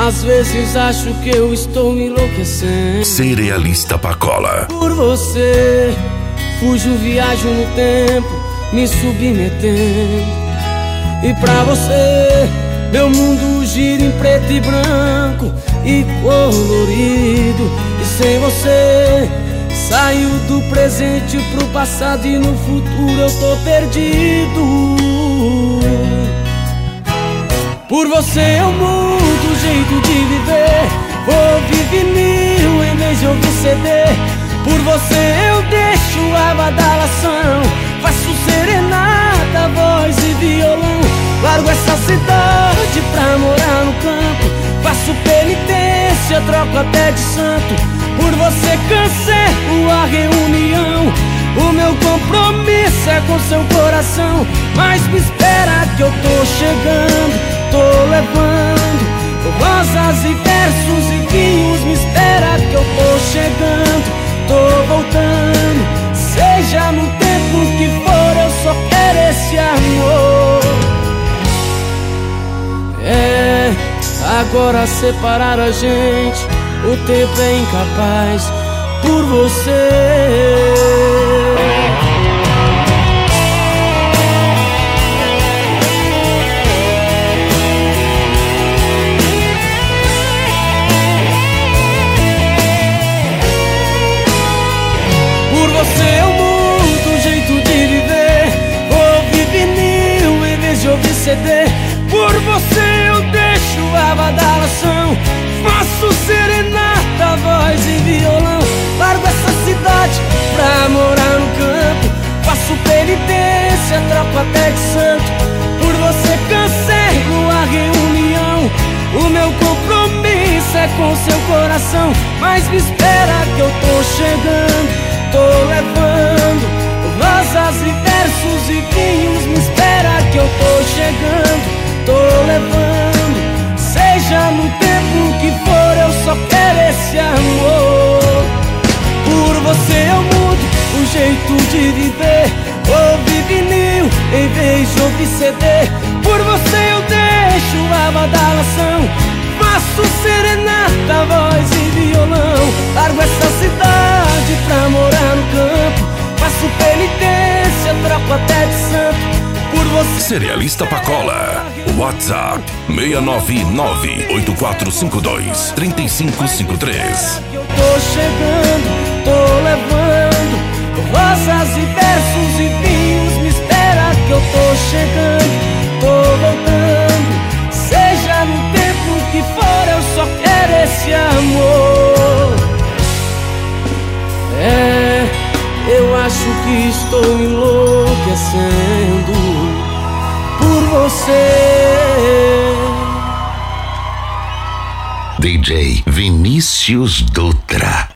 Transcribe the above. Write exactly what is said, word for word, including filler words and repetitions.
Às vezes acho que eu estou me enlouquecendo. Cerealista Pacola. Por você, fujo, viajo no tempo, me submetendo. E pra você, meu mundo gira em preto e branco e colorido. E sem você, saio do presente pro passado e no futuro eu tô perdido. Por você eu mudo o jeito de viver, ouvi vinil em vez de ouvir C D. Por você eu deixo a badalação, faço serenata, voz e violão. Largo essa cidade pra morar no campo, faço penitência, troco até de santo. Por você cancelo a reunião, o meu compromisso é com seu coração. Mas me espera que eu tô chegando, tô levando rosas e versos e vinhos. Me espera que eu tô chegando, tô voltando. Seja no tempo que for, eu só quero esse amor. É, agora separar a gente, o tempo é incapaz por você. Por você eu mudo o jeito de viver, ouvi vinil em vez de ouvir C D. Por você eu deixo a badalação, faço serenata, voz e violão. Largo essa cidade pra morar no campo, faço penitência, troco até de santo. Por você cancelo a reunião, o meu compromisso é com seu coração. Mas me espera que eu tô chegando, tô levando rosas e versos e vinhos. Me espera que eu tô chegando, tô levando. Seja no tempo que for, eu só quero esse amor. Por você eu mudo o jeito de viver, ouvi vinil em vez de ouvir C D. Por você eu deixo a badalação, faço serenata, voz e violão. Largo essa cidade pra morar no campo, faço penitência, troco até de santo. Por você. Cerealista Pacola. WhatsApp seis nove nove, oito quatro cinco dois, três cinco cinco três. Eu tô chegando, tô levando rosas e versos e vinhos. Me espera que eu tô chegando, tô voltando. Seja no tempo que for, eu só quero esse amor. É, eu acho que estou enlouquecendo por você. D J Vinícius Dutra.